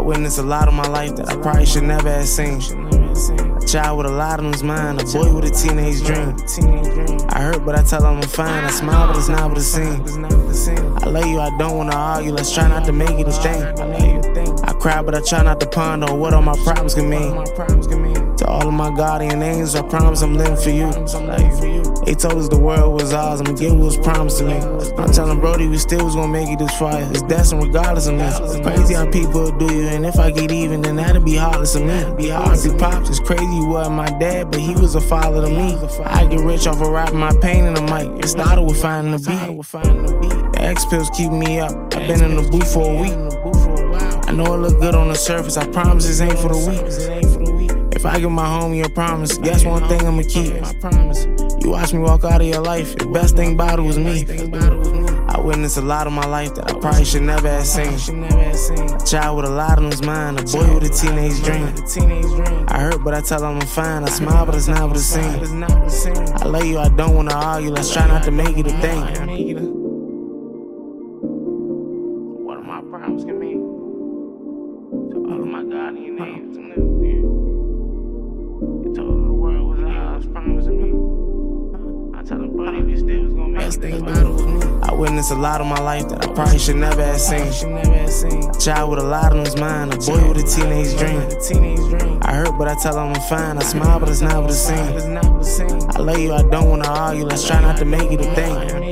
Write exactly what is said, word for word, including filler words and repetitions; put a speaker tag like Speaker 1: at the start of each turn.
Speaker 1: witnessed a lot of my life that I probably should never have seen. A child with a lot on his mind, a boy with a teenage dream. I hurt, but I tell him I'm fine. I smile, but it's not what it seems. I love you, I don't wanna argue. Let's try not to make it a thing. I cry, but I try not to ponder on what all my problems can mean. To all of my guardian angels, I promise I'm living for you. They told us the world was ours, I'ma get what was promised to me. I'm telling Brody we still was gonna make it this far. It's destined regardless of me. It's crazy how people do you, and if I get even, then that'll be heartless of me. R I P Pops, it's crazy you wasn't my dad, but he was a father to me. I get rich off of rapping my pain in the mic. It started with finding the beat. The X pills keep me up. I've been in the booth for a week. I know it look good on the surface, I promise this ain't for the weak. If I give my homie a promise, guess one thing I'ma keep. You watch me walk out of your life, the best thing about it was me. I witnessed a lot of my life that I probably should never have seen. A child with a lot on his mind, a boy with a teenage dream. I hurt, but I tell him I'm fine. I smile, but it's not what it seems. I love you, I don't wanna argue. Let's try not to make it a thing. What are my problems can mean? To all of my guardian names. You told the world was ours, promising me. I tell him, buddy, we still was gonna make it thing about it was me. I witnessed a lot of my life that I probably should never have seen. A child with a lot on his mind, a boy with a teenage dream. I hurt, but I tell him I'm fine. I smile, but it's not what it seems. I love you, I don't wanna argue. Let's try not to make it a thing.